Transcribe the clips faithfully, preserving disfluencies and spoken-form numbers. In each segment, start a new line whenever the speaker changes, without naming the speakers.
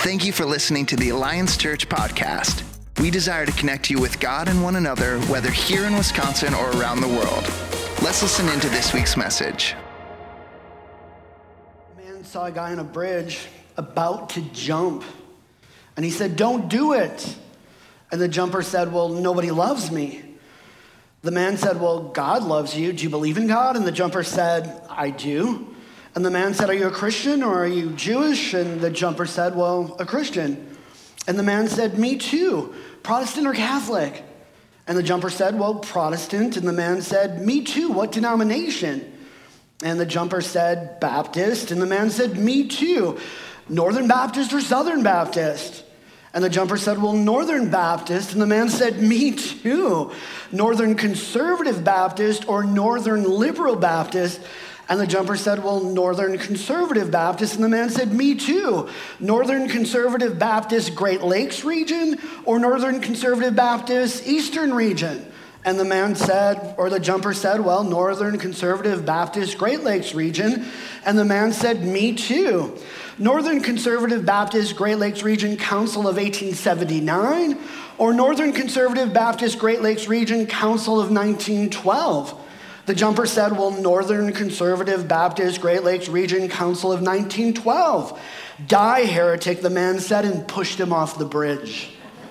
Thank you for listening to the Alliance Church podcast. We desire to connect you with God and one another, whether here in Wisconsin or around the world. Let's listen into this week's message.
A man saw a guy on a bridge about to jump, and he said, "Don't do it." And the jumper said, "Well, nobody loves me." The man said, "Well, God loves you. Do you believe in God?" And the jumper said, "I do." And the man said, "Are you a Christian or are you Jewish?" And the jumper said, "Well, a Christian." And the man said, "Me too. Protestant or Catholic?" And the jumper said, "Well, Protestant." And the man said, "Me too. What denomination?" And the jumper said, "Baptist." And the man said, "Me too. Northern Baptist or Southern Baptist?" And the jumper said, "Well, Northern Baptist." And the man said, "Me too. Northern Conservative Baptist or Northern Liberal Baptist?" And the jumper said, "Well, Northern Conservative Baptist." And the man said, "Me too. Northern Conservative Baptist Great Lakes region or Northern Conservative Baptist Eastern region?" And the man said, or the jumper said, "Well, Northern Conservative Baptist Great Lakes region." And the man said, "Me too. Northern Conservative Baptist Great Lakes Region Council of eighteen seventy-nine or Northern Conservative Baptist Great Lakes Region Council of nineteen twelve. The jumper said, "Well, Northern Conservative Baptist Great Lakes Region Council of nineteen twelve. "Die, heretic," the man said, and pushed him off the bridge.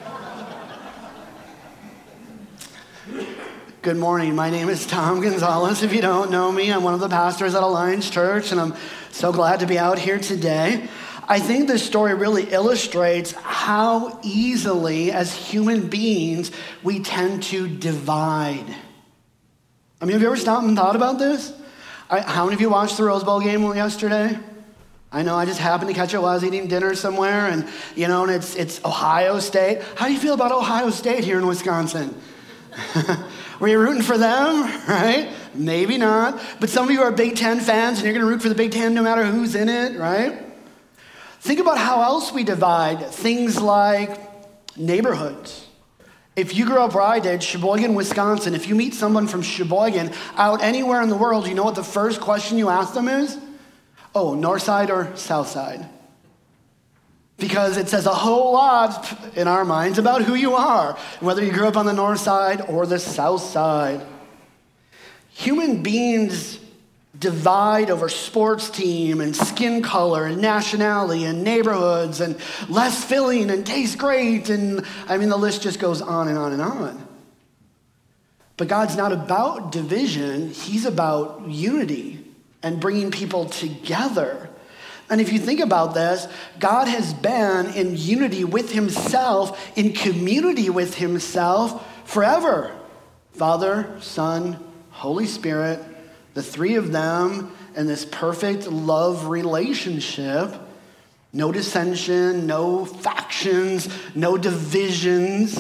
Good morning. My name is Tom Gonzalez. If you don't know me, I'm one of the pastors at Alliance Church, and I'm so glad to be out here today. I think this story really illustrates how easily, as human beings, we tend to divide. I mean, have you ever stopped and thought about this? I, how many of you watched the Rose Bowl game yesterday? I know I just happened to catch it while I was eating dinner somewhere, and you know, and it's it's Ohio State. How do you feel about Ohio State here in Wisconsin? Were you rooting for them, right? Maybe not. But some of you are Big Ten fans, and you're going to root for the Big Ten no matter who's in it, right? Think about how else we divide things like neighborhoods. If you grew up where I did, Sheboygan, Wisconsin, if you meet someone from Sheboygan out anywhere in the world, you know what the first question you ask them is? Oh, north side or south side? Because it says a whole lot in our minds about who you are, whether you grew up on the north side or the south side. Human beings divide over sports team and skin color and nationality and neighborhoods and less filling and tastes great, and I mean the list just goes on and on and on. But God's not about division. He's about unity and bringing people together. And if you think about this, God has been in unity with himself, in community with himself forever. Father, Son, Holy Spirit, the three of them in this perfect love relationship. No dissension, no factions, no divisions.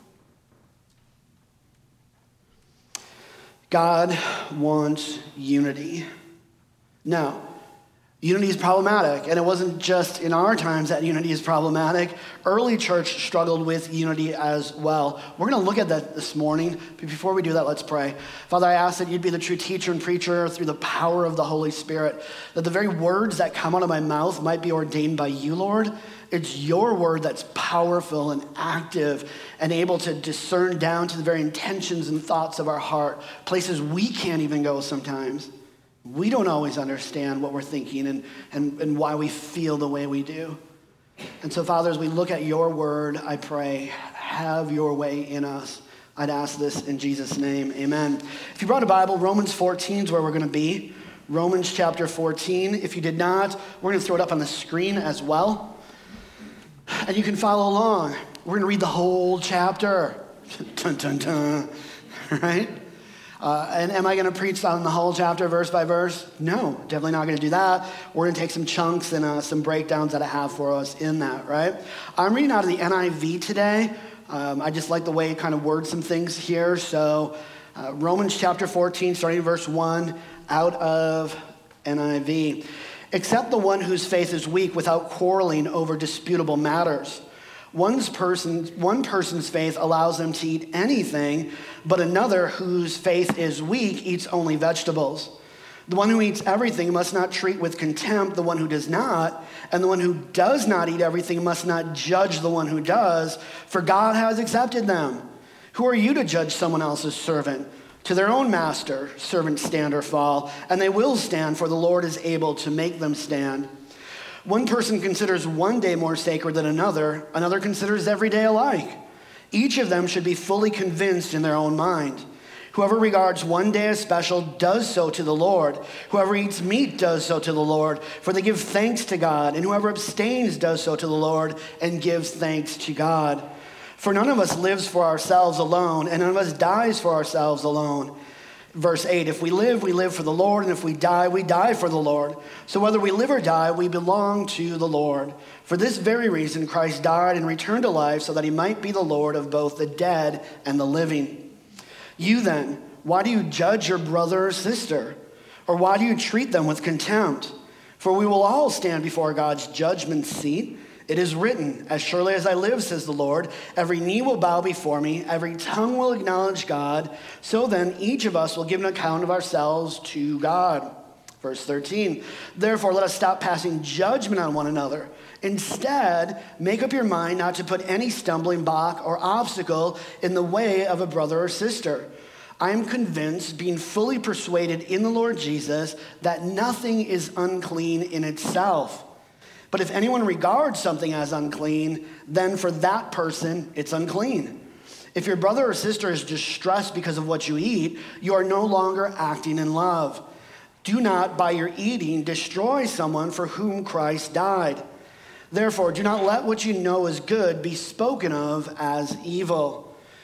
God wants unity. Now, unity is problematic, and it wasn't just in our times that unity is problematic. Early church struggled with unity as well. We're going to look at that this morning, but before we do that, let's pray. Father, I ask that you'd be the true teacher and preacher through the power of the Holy Spirit, that the very words that come out of my mouth might be ordained by you, Lord. It's your word that's powerful and active and able to discern down to the very intentions and thoughts of our heart, places we can't even go sometimes. We don't always understand what we're thinking and, and, and why we feel the way we do. And so, Father, as we look at your word, I pray, have your way in us. I'd ask this in Jesus' name, amen. If you brought a Bible, Romans fourteen is where we're going to be. Romans chapter fourteen. If you did not, we're going to throw it up on the screen as well. And you can follow along. We're going to read the whole chapter. Dun, dun, dun. Right? Uh, and am I going to preach on the whole chapter verse by verse? No, definitely not going to do that. We're going to take some chunks and uh, some breakdowns that I have for us in that, right? I'm reading out of the N I V today. Um, I just like the way it kind of words some things here. So uh, Romans chapter fourteen, starting in verse one, out of N I V. "Except the one whose faith is weak without quarreling over disputable matters. One's person, one person's faith allows them to eat anything, but another whose faith is weak eats only vegetables. The one who eats everything must not treat with contempt the one who does not, and the one who does not eat everything must not judge the one who does, for God has accepted them. Who are you to judge someone else's servant? To their own master, servants stand or fall, and they will stand, for the Lord is able to make them stand. One person considers one day more sacred than another, another considers every day alike. Each of them should be fully convinced in their own mind. Whoever regards one day as special does so to the Lord. Whoever eats meat does so to the Lord, for they give thanks to God. And whoever abstains does so to the Lord and gives thanks to God. For none of us lives for ourselves alone, and none of us dies for ourselves alone. Verse eight, if we live, we live for the Lord, and if we die, we die for the Lord. So whether we live or die, we belong to the Lord. For this very reason, Christ died and returned to life so that he might be the Lord of both the dead and the living. You then, why do you judge your brother or sister? Or why do you treat them with contempt? For we will all stand before God's judgment seat. It is written, as surely as I live, says the Lord, every knee will bow before me, every tongue will acknowledge God. So then each of us will give an account of ourselves to God. Verse thirteen, therefore let us stop passing judgment on one another. Instead, make up your mind not to put any stumbling block or obstacle in the way of a brother or sister. I am convinced, being fully persuaded in the Lord Jesus, that nothing is unclean in itself. But if anyone regards something as unclean, then for that person it's unclean. If your brother or sister is distressed because of what you eat, you are no longer acting in love. Do not, by your eating, destroy someone for whom Christ died. Therefore, do not let what you know is good be spoken of as evil.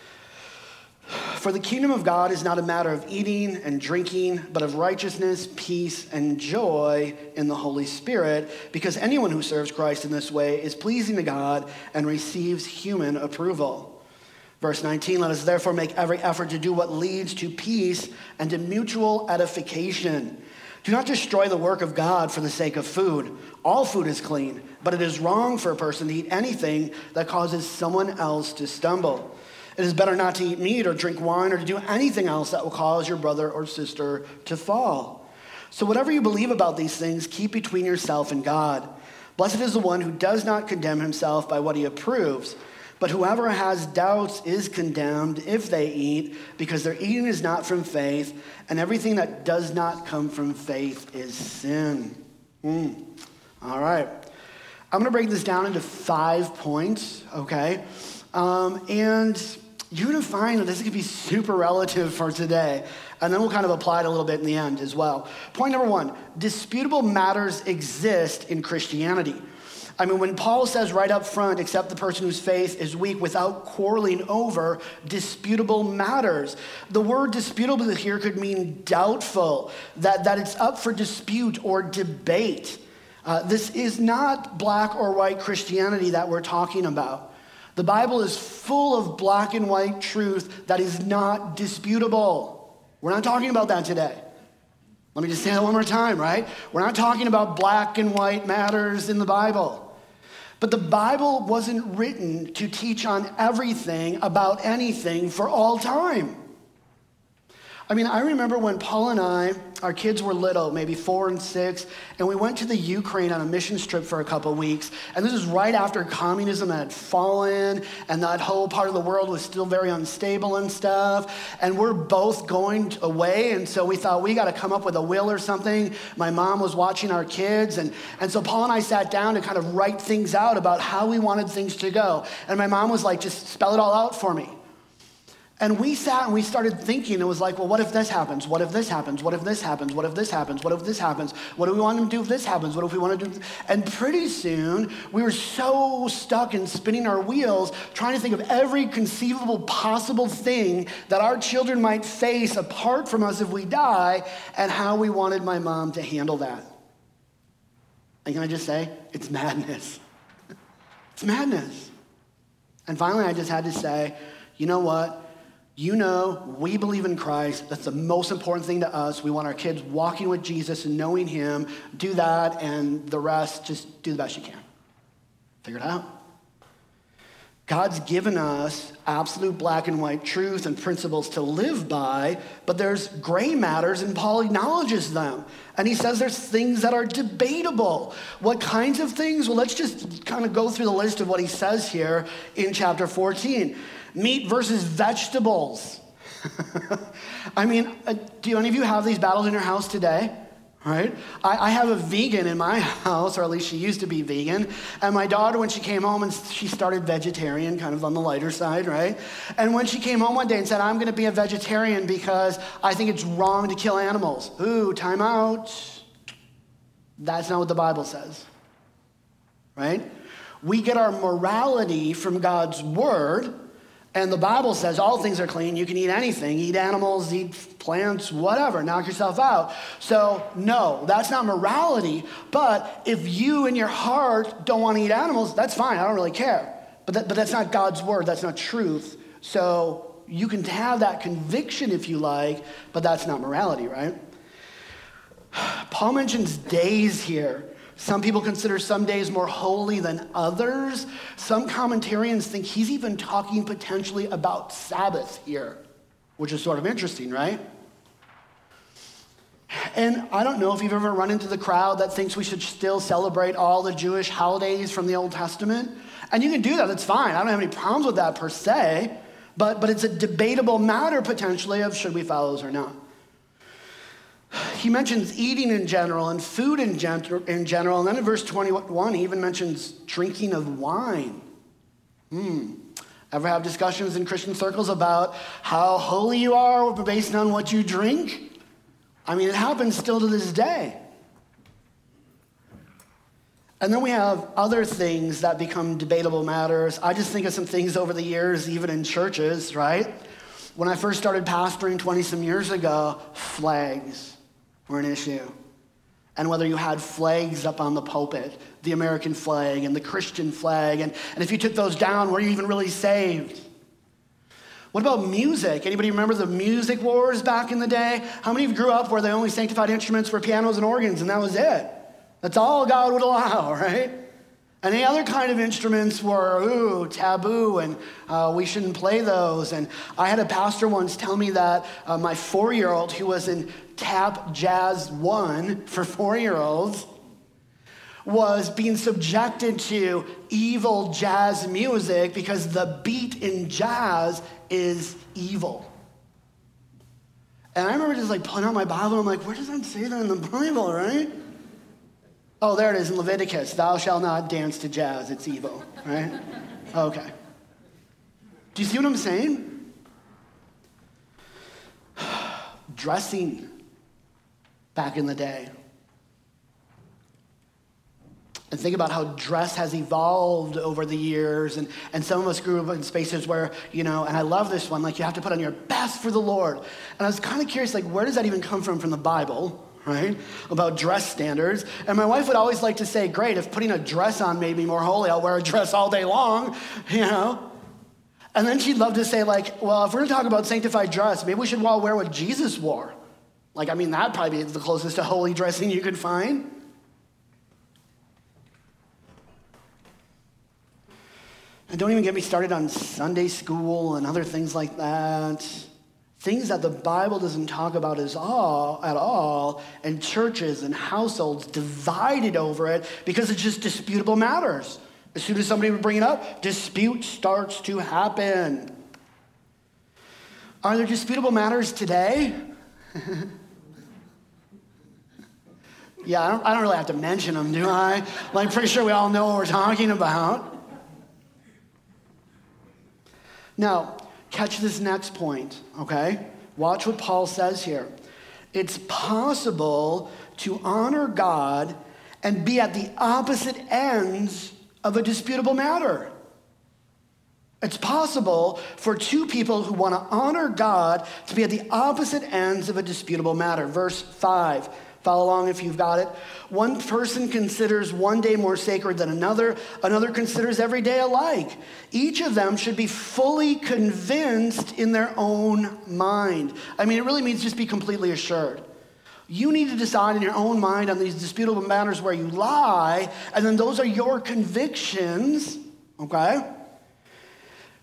For the kingdom of God is not a matter of eating and drinking, but of righteousness, peace, and joy in the Holy Spirit, because anyone who serves Christ in this way is pleasing to God and receives human approval. Verse nineteen, let us therefore make every effort to do what leads to peace and to mutual edification. Do not destroy the work of God for the sake of food. All food is clean, but it is wrong for a person to eat anything that causes someone else to stumble. It is better not to eat meat or drink wine or to do anything else that will cause your brother or sister to fall. So whatever you believe about these things, keep between yourself and God. Blessed is the one who does not condemn himself by what he approves, but whoever has doubts is condemned if they eat, because their eating is not from faith, and everything that does not come from faith is sin. Mm. All right. I'm going to break this down into five points, okay? Um, and you're going to find that this is going to be super relative for today. And then we'll kind of apply it a little bit in the end as well. Point number one, disputable matters exist in Christianity. I mean, when Paul says right up front, except the person whose faith is weak, without quarreling over disputable matters. The word disputable here could mean doubtful, that, that it's up for dispute or debate. Uh, this is not black or white Christianity that we're talking about. The Bible is full of black and white truth that is not disputable. We're not talking about that today. Let me just say that one more time, right? We're not talking about black and white matters in the Bible. But the Bible wasn't written to teach on everything about anything for all time. I mean, I remember when Paul and I, our kids were little, maybe four and six, and we went to the Ukraine on a missions trip for a couple weeks. And this was right after communism had fallen, and that whole part of the world was still very unstable and stuff. And we're both going away, and so we thought we got to come up with a will or something. My mom was watching our kids, and, and so Paul and I sat down to kind of write things out about how we wanted things to go. And my mom was like, just spell it all out for me. And we sat and we started thinking, it was like, well, what if this happens? What if this happens? What if this happens? What if this happens? What if this happens? What do we want to do if this happens? What if we want to do? And pretty soon, we were so stuck in spinning our wheels, trying to think of every conceivable possible thing that our children might face apart from us if we die, and how we wanted my mom to handle that. And can I just say, it's madness. It's madness. And finally, I just had to say, you know what? You know, we believe in Christ. That's the most important thing to us. We want our kids walking with Jesus and knowing him. Do that, and the rest, just do the best you can. Figure it out. God's given us absolute black and white truth and principles to live by, but there's gray matters, and Paul acknowledges them. And he says there's things that are debatable. What kinds of things? Well, let's just kind of go through the list of what he says here in chapter fourteen. Meat versus vegetables. I mean, uh, do any of you have these battles in your house today? Right? I, I have a vegan in my house, or at least she used to be vegan. And my daughter, when she came home, and she started vegetarian, kind of on the lighter side, right? And when she came home one day and said, I'm going to be a vegetarian because I think it's wrong to kill animals. Ooh, time out. That's not what the Bible says, right? We get our morality from God's word. And the Bible says all things are clean. You can eat anything, eat animals, eat plants, whatever, knock yourself out. So no, that's not morality. But if you in your heart don't want to eat animals, that's fine. I don't really care. But, that, but that's not God's word. That's not truth. So you can have that conviction if you like, but that's not morality, right? Paul mentions days here. Some people consider some days more holy than others. Some commentarians think he's even talking potentially about Sabbath here, which is sort of interesting, right? And I don't know if you've ever run into the crowd that thinks we should still celebrate all the Jewish holidays from the Old Testament. And you can do that, that's fine. I don't have any problems with that per se, but, but it's a debatable matter potentially of should we follow those or not. He mentions eating in general and food in, gen- in general. And then in verse twenty-one, he even mentions drinking of wine. Hmm. Ever have discussions in Christian circles about how holy you are based on what you drink? I mean, it happens still to this day. And then we have other things that become debatable matters. I just think of some things over the years, even in churches, right? When I first started pastoring twenty-some years ago, flags were an issue. And whether you had flags up on the pulpit, the American flag and the Christian flag, and, and if you took those down, were you even really saved? What about music? Anybody remember the music wars back in the day? How many of you grew up where the only sanctified instruments were pianos and organs, and that was it? That's all God would allow, right? Any other kind of instruments were, ooh, taboo, and uh, we shouldn't play those. And I had a pastor once tell me that uh, my four-year-old, who was in Tap Jazz one for four-year-olds, was being subjected to evil jazz music because the beat in jazz is evil. And I remember just like pulling out my Bible, and I'm like, where does that say that in the Bible, right? Oh, there it is in Leviticus. Thou shalt not dance to jazz. It's evil, right? Okay. Do you see what I'm saying? Dressing back in the day. And think about how dress has evolved over the years. And, and some of us grew up in spaces where, you know, and I love this one, like you have to put on your best for the Lord. And I was kind of curious, like, where does that even come from from the Bible? Right? About dress standards. And my wife would always like to say, great, if putting a dress on made me more holy, I'll wear a dress all day long, you know? And then she'd love to say, like, well, if we're going to talk about sanctified dress, maybe we should all wear what Jesus wore. Like, I mean, that'd probably be the closest to holy dressing you could find. And don't even get me started on Sunday school and other things like that. Things that the Bible doesn't talk about as all, at all, and churches and households divided over it because it's just disputable matters. As soon as somebody would bring it up, dispute starts to happen. Are there disputable matters today? Yeah, I don't, I don't really have to mention them, do I? Like, pretty sure we all know what we're talking about. Now, catch this next point, okay? Watch what Paul says here. It's possible to honor God and be at the opposite ends of a disputable matter. It's possible for two people who want to honor God to be at the opposite ends of a disputable matter. Verse five. Follow along if you've got it. One person considers one day more sacred than another. Another considers every day alike. Each of them should be fully convinced in their own mind. I mean, it really means just be completely assured. You need to decide in your own mind on these disputable matters where you lie, and then those are your convictions, okay?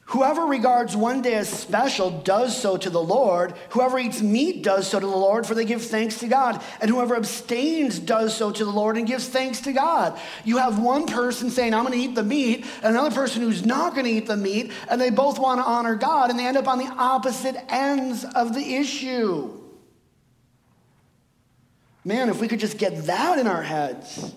Whoever regards one day as special does so to the Lord. Whoever eats meat does so to the Lord, for they give thanks to God. And whoever abstains does so to the Lord and gives thanks to God. You have one person saying, I'm going to eat the meat, and another person who's not going to eat the meat, and they both want to honor God, and they end up on the opposite ends of the issue. Man, if we could just get that in our heads.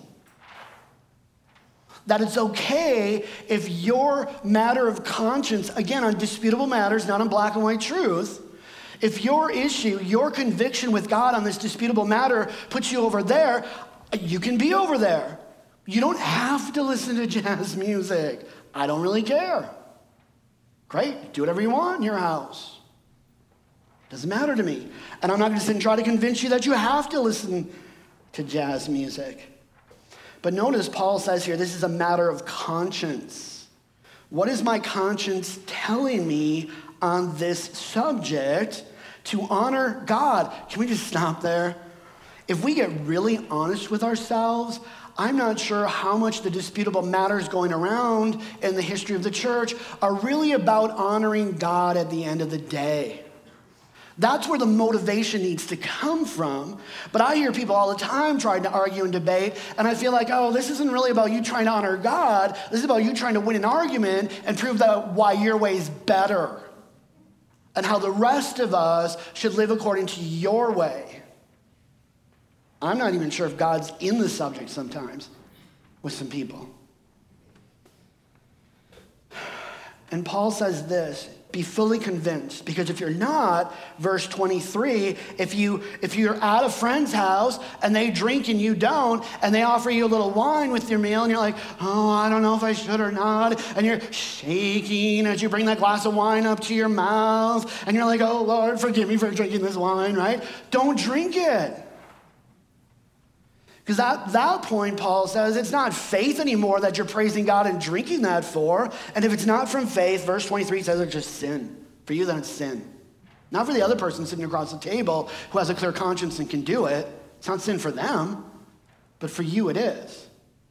That it's okay if your matter of conscience, again, on disputable matters, not on black and white truth, if your issue, your conviction with God on this disputable matter puts you over there, you can be over there. You don't have to listen to jazz music. I don't really care. Great, do whatever you want in your house. Doesn't matter to me. And I'm not going to sit and try to convince you that you have to listen to jazz music. But notice Paul says here, this is a matter of conscience. What is my conscience telling me on this subject to honor God? Can we just stop there? If we get really honest with ourselves, I'm not sure how much the disputable matters going around in the history of the church are really about honoring God at the end of the day. That's where the motivation needs to come from. But I hear people all the time trying to argue and debate, and I feel like, oh, this isn't really about you trying to honor God. This is about you trying to win an argument and prove that why your way is better and how the rest of us should live according to your way. I'm not even sure if God's in the subject sometimes with some people. And Paul says this, be fully convinced, because if you're not, verse twenty-three, if you if you're at a friend's house and they drink and you don't, and they offer you a little wine with your meal, and you're like, oh, I don't know if I should or not, and you're shaking as you bring that glass of wine up to your mouth, and you're like, oh, Lord, forgive me for drinking this wine, right? Don't drink it. Because at that point, Paul says, it's not faith anymore that you're praising God and drinking that for. And if it's not from faith, verse twenty-three says it's just sin. For you, then it's sin. Not for the other person sitting across the table who has a clear conscience and can do it. It's not sin for them, but for you it is.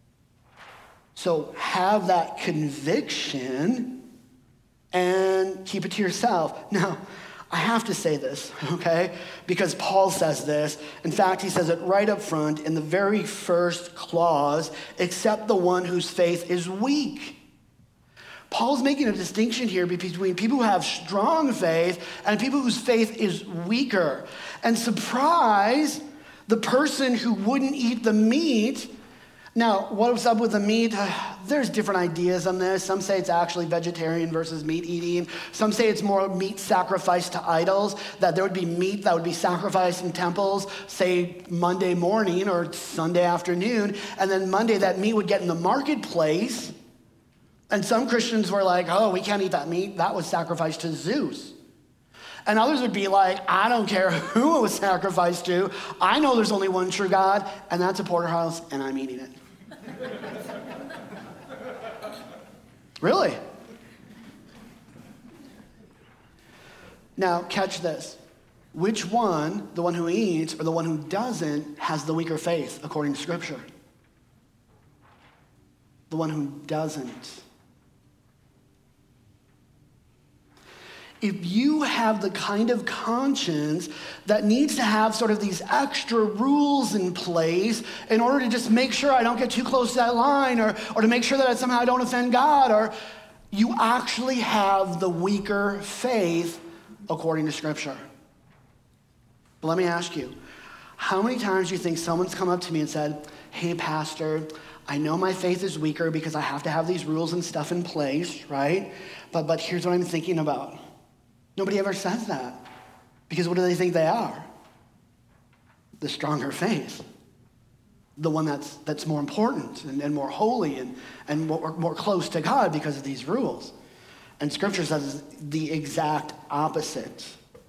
So have that conviction and keep it to yourself. Now, I have to say this, okay? Because Paul says this. In fact, he says it right up front in the very first clause, except the one whose faith is weak. Paul's making a distinction here between people who have strong faith and people whose faith is weaker. And surprise, the person who wouldn't eat the meat. Now, what's up with the meat? There's different ideas on this. Some say it's actually vegetarian versus meat eating. Some say it's more meat sacrificed to idols, that there would be meat that would be sacrificed in temples, say Monday morning or Sunday afternoon, and then Monday that meat would get in the marketplace. And some Christians were like, oh, we can't eat that meat. That was sacrificed to Zeus. And others would be like, I don't care who it was sacrificed to. I know there's only one true God, and that's a porterhouse, and I'm eating it. Really? Now, catch this. Which one, the one who eats or the one who doesn't, has the weaker faith according to Scripture? The one who doesn't. If you have the kind of conscience that needs to have sort of these extra rules in place in order to just make sure I don't get too close to that line, or, or to make sure that I somehow I don't offend God, or you actually have the weaker faith according to Scripture. But let me ask you, how many times do you think someone's come up to me and said, hey, Pastor, I know my faith is weaker because I have to have these rules and stuff in place, right? But, but here's what I'm thinking about. Nobody ever says that, because what do they think they are? The stronger faith, the one that's that's more important and, and more holy and, and more, more close to God because of these rules. And Scripture says the exact opposite.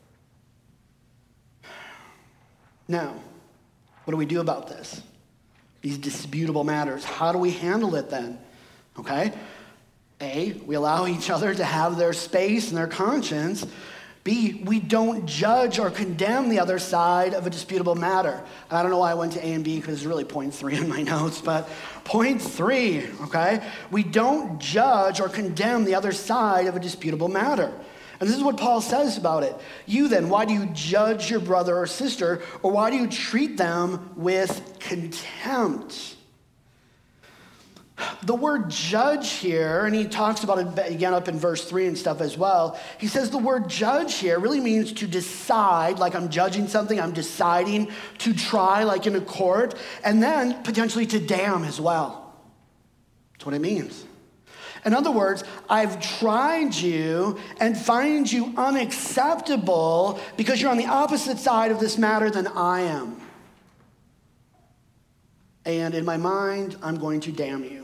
Now, what do we do about this? These disputable matters. How do we handle it then? Okay? A, we allow each other to have their space and their conscience B, we don't judge or condemn the other side of a disputable matter. And I don't know why I went to A and B because it's really point three in my notes, but point three, okay? We don't judge or condemn the other side of a disputable matter. And this is what Paul says about it. You then, why do you judge your brother or sister, or why do you treat them with contempt? The word judge here, and he talks about it again up in verse three and stuff as well. He says the word judge here really means to decide, like I'm judging something, I'm deciding, to try, like in a court, and then potentially to damn as well. That's what it means. In other words, I've tried you and find you unacceptable because you're on the opposite side of this matter than I am. And in my mind, I'm going to damn you.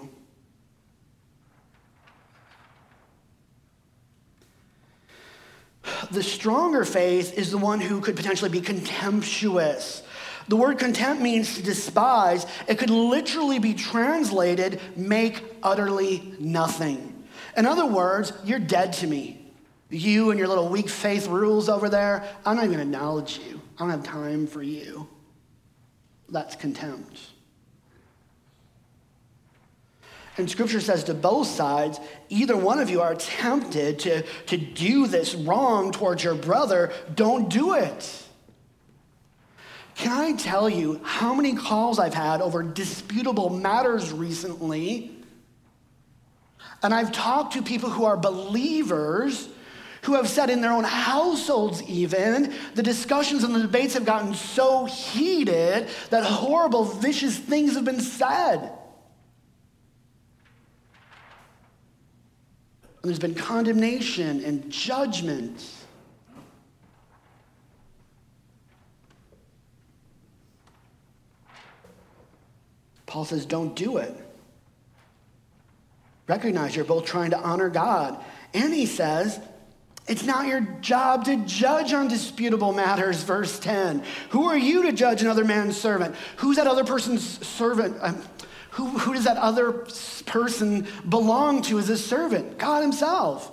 The stronger faith is the one who could potentially be contemptuous. The word contempt means to despise. It could literally be translated, make utterly nothing. In other words, you're dead to me. You and your little weak faith rules over there, I'm not even going to acknowledge you. I don't have time for you. That's contempt. And Scripture says to both sides, either one of you are tempted to, to do this wrong towards your brother, don't do it. Can I tell you how many calls I've had over disputable matters recently? And I've talked to people who are believers who have said in their own households even, the discussions and the debates have gotten so heated that horrible, vicious things have been said. And there's been condemnation and judgment. Paul says, don't do it. Recognize you're both trying to honor God. And he says, it's not your job to judge on disputable matters, verse ten. Who are you to judge another man's servant? Who's that other person's servant? Um, who, who does that other person belong to as a servant? God himself.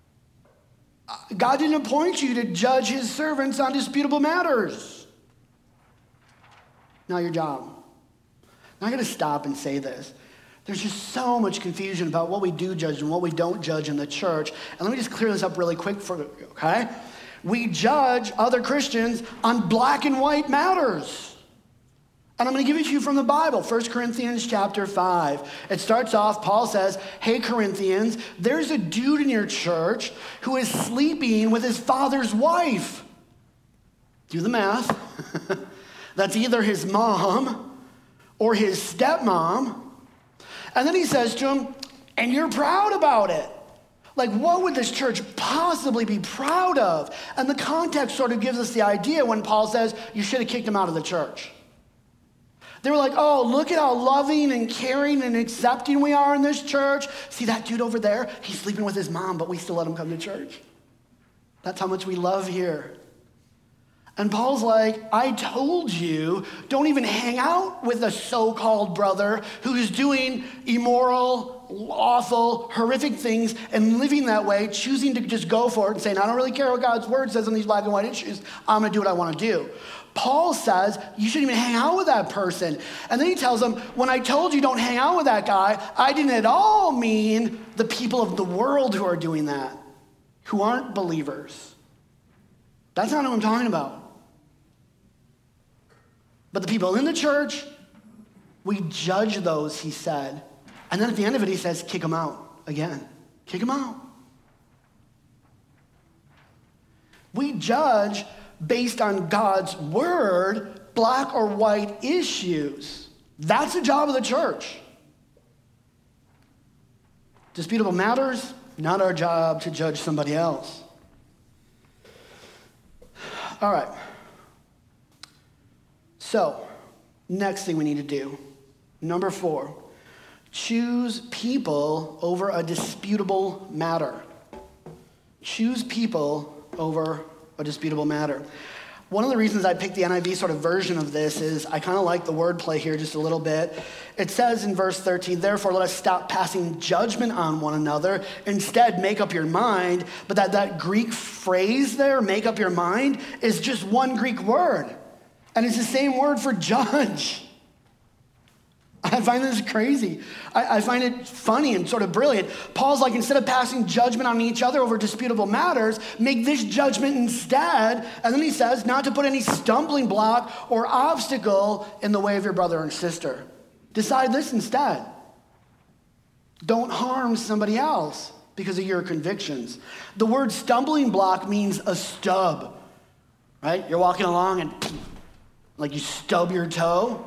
God didn't appoint you to judge his servants on disputable matters. Not your job. Now I got to stop and say this. There's just so much confusion about what we do judge and what we don't judge in the church. And let me just clear this up really quick for you, okay? We judge other Christians on black and white matters. And I'm going to give it to you from the Bible, First Corinthians chapter five. It starts off, Paul says, hey, Corinthians, there's a dude in your church who is sleeping with his father's wife. Do the math. That's either his mom or his stepmom. And then he says to him, and you're proud about it. Like, what would this church possibly be proud of? And the context sort of gives us the idea when Paul says, you should have kicked him out of the church. They were like, oh, look at how loving and caring and accepting we are in this church. See that dude over there? He's sleeping with his mom, but we still let him come to church. That's how much we love here. And Paul's like, I told you, don't even hang out with a so-called brother who's doing immoral, awful, horrific things and living that way, choosing to just go for it and saying, I don't really care what God's word says on these black and white issues. I'm going to do what I want to do. Paul says, you shouldn't even hang out with that person. And then he tells them, when I told you don't hang out with that guy, I didn't at all mean the people of the world who are doing that, who aren't believers. That's not what I'm talking about. But the people in the church, we judge those, he said. And then at the end of it, he says, kick them out again. Kick them out. We judge based on God's word, black or white issues. That's the job of the church. Disputable matters, not our job to judge somebody else. All right. So, next thing we need to do, number four, choose people over a disputable matter. Choose people over a disputable matter. One of the reasons I picked the N I V sort of version of this is I kind of like the wordplay here just a little bit. It says in verse thirteen, therefore let us stop passing judgment on one another. Instead, make up your mind. But that, that Greek phrase there, make up your mind, is just one Greek word. And it's the same word for judge. I find this crazy. I, I find it funny and sort of brilliant. Paul's like, instead of passing judgment on each other over disputable matters, make this judgment instead. And then he says, not to put any stumbling block or obstacle in the way of your brother and sister. Decide this instead. Don't harm somebody else because of your convictions. The word stumbling block means a stub, right? You're walking along and like you stub your toe.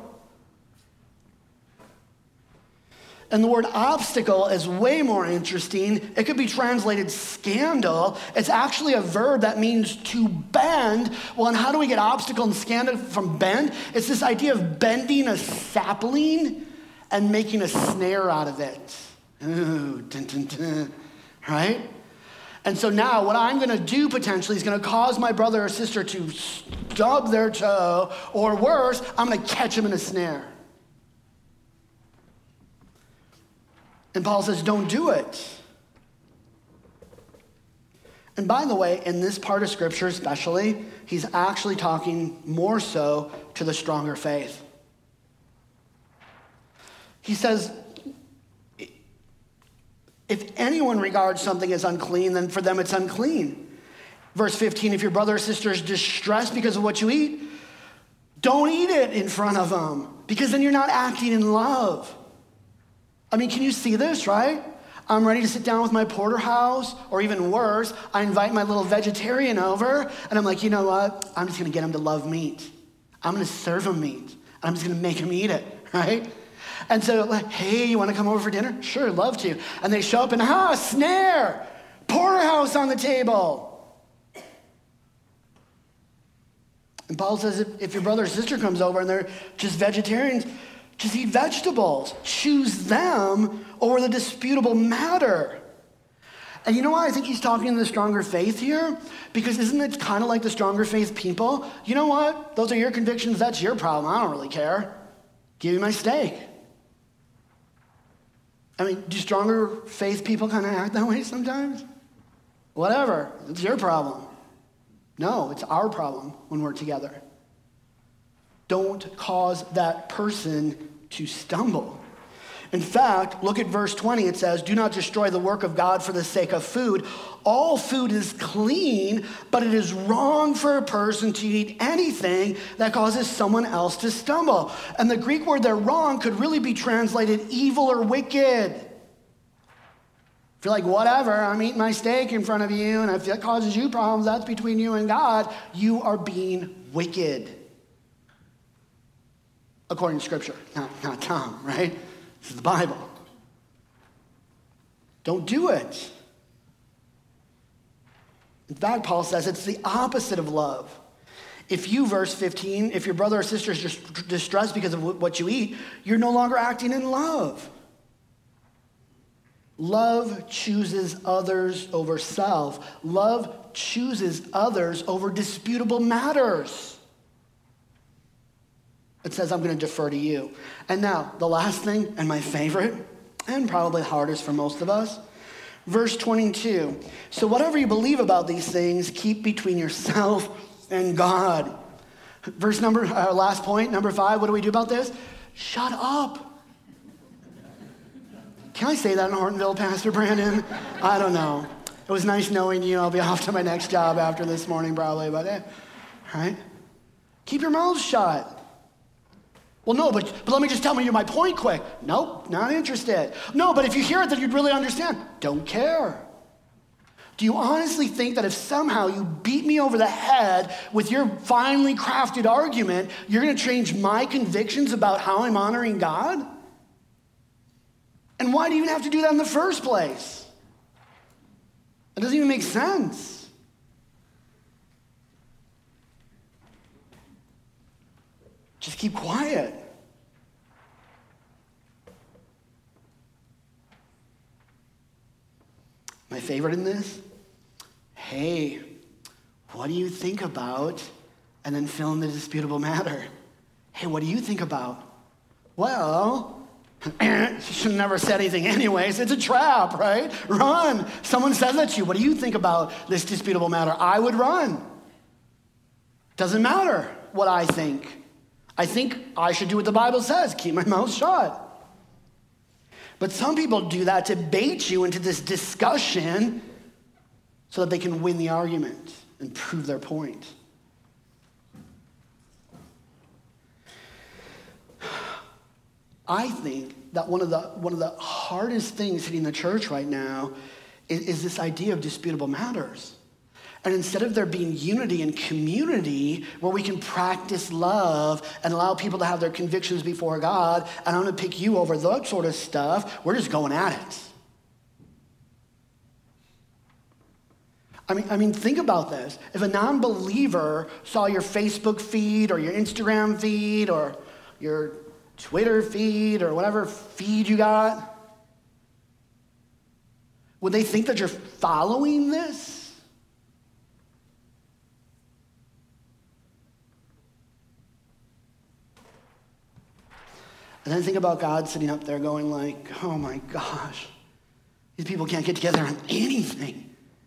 And the word obstacle is way more interesting. It could be translated scandal. It's actually a verb that means to bend. Well, and how do we get obstacle and scandal from bend? It's this idea of bending a sapling and making a snare out of it. Ooh, dun, dun, dun, right? And so now what I'm going to do potentially is going to cause my brother or sister to stub their toe, or worse, I'm going to catch them in a snare. And Paul says, don't do it. And by the way, in this part of Scripture especially, he's actually talking more so to the stronger faith. He says, if anyone regards something as unclean, then for them it's unclean. Verse fifteen, if your brother or sister is distressed because of what you eat, don't eat it in front of them, because then you're not acting in love. I mean, can you see this, right? I'm ready to sit down with my porterhouse, or even worse, I invite my little vegetarian over, and I'm like, you know what? I'm just gonna get him to love meat. I'm gonna serve him meat. I'm just gonna make him eat it, right? And so, like, hey, you wanna come over for dinner? Sure, love to. And they show up and, ah, snare, porterhouse on the table. And Paul says, if, if your brother or sister comes over and they're just vegetarians, just eat vegetables. Choose them over the disputable matter. And you know why I think he's talking to the stronger faith here? Because isn't it kind of like the stronger faith people? You know what? Those are your convictions. That's your problem. I don't really care. Give me my steak. I mean, do stronger faith people kind of act that way sometimes? Whatever. It's your problem. No, it's our problem when we're together. Don't cause that person to stumble. In fact, look at verse twenty. It says, do not destroy the work of God for the sake of food. All food is clean, but it is wrong for a person to eat anything that causes someone else to stumble. And the Greek word there, wrong, could really be translated evil or wicked. If you're like, whatever, I'm eating my steak in front of you, and if that causes you problems, that's between you and God, you are being wicked. According to Scripture, not, not Tom, right? This is the Bible. Don't do it. In fact, Paul says it's the opposite of love. If you, verse fifteen, if your brother or sister is just distressed because of what you eat, you're no longer acting in love. Love chooses others over self. Love chooses others over disputable matters. It says, I'm going to defer to you. And now, the last thing, and my favorite, and probably hardest for most of us, verse twenty-two. So whatever you believe about these things, keep between yourself and God. Verse number, uh, last point, number five, what do we do about this? Shut up. Can I say that in Hortonville, Pastor Brandon? I don't know. It was nice knowing you. I'll be off to my next job after this morning probably, but eh, right? Keep your mouth shut. Well, no, but, but let me just tell you my point quick. Nope, not interested. No, but if you hear it, then you'd really understand. Don't care. Do you honestly think that if somehow you beat me over the head with your finely crafted argument, you're going to change my convictions about how I'm honoring God? And why do you even have to do that in the first place? It doesn't even make sense. Just keep quiet. My favorite in this? Hey, what do you think about and then fill in the disputable matter. Hey, what do you think about? Well, you should have never said anything anyways. It's a trap, right? Run. Someone says that to you. What do you think about this disputable matter? I would run. Doesn't matter what I think. I think I should do what the Bible says, keep my mouth shut. But some people do that to bait you into this discussion so that they can win the argument and prove their point. I think that one of the one of the hardest things hitting the church right now is, is this idea of disputable matters. And instead of there being unity and community where we can practice love and allow people to have their convictions before God, and I'm going to pick you over that sort of stuff, we're just going at it. I mean, I mean, think about this. If a non-believer saw your Facebook feed or your Instagram feed or your Twitter feed or whatever feed you got, would they think that you're following this? And then think about God sitting up there going like, oh my gosh, these people can't get together on anything.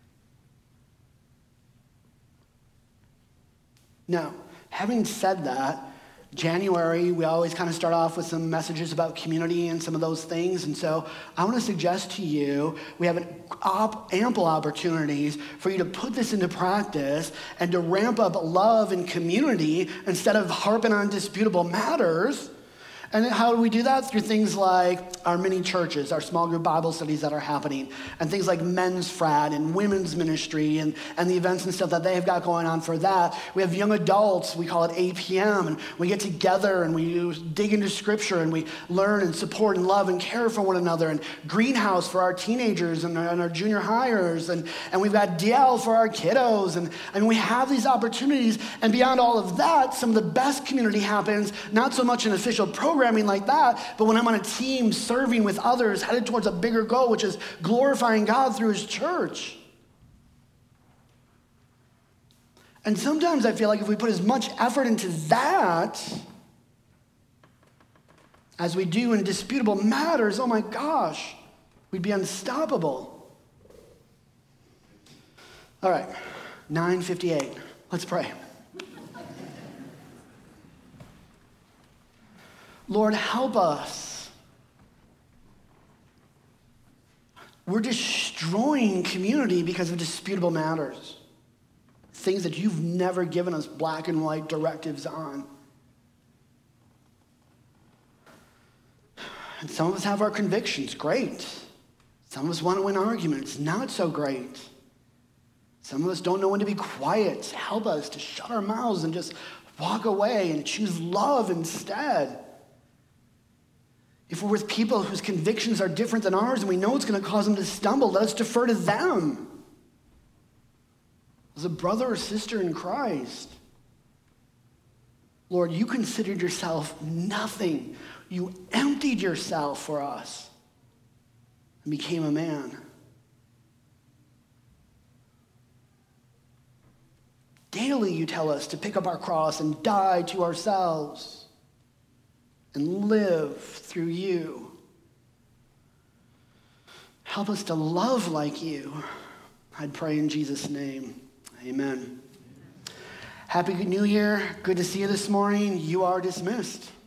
Now, having said that, January, we always kind of start off with some messages about community and some of those things. And so I want to suggest to you, we have an op- ample opportunities for you to put this into practice and to ramp up love and community instead of harping on disputable matters. And how do we do that? Through things like our mini churches, our small group Bible studies that are happening, and things like men's frat and women's ministry and, and the events and stuff that they have got going on for that. We have young adults, we call it A P M, and we get together and we dig into scripture and we learn and support and love and care for one another, and Greenhouse for our teenagers and our, and our junior hires, and, and we've got D L for our kiddos, and, and we have these opportunities. And beyond all of that, some of the best community happens, not so much in official programming like that, but when I'm on a team serving with others headed towards a bigger goal, which is glorifying God through his church. And sometimes I feel like if we put as much effort into that as we do in disputable matters, oh my gosh, we'd be unstoppable. All right, nine fifty-eight, let's pray. Lord, help us. We're destroying community because of disputable matters. Things that you've never given us black and white directives on. And some of us have our convictions, great. Some of us want to win arguments, not so great. Some of us don't know when to be quiet. Help us to shut our mouths and just walk away and choose love instead. If we're with people whose convictions are different than ours and we know it's going to cause them to stumble, let us defer to them as a brother or sister in Christ. Lord, you considered yourself nothing. You emptied yourself for us and became a man. Daily you tell us to pick up our cross and die to ourselves and live through you. Help us to love like you. I'd pray in Jesus' name. Amen. Happy New Year. Good to see you this morning. You are dismissed.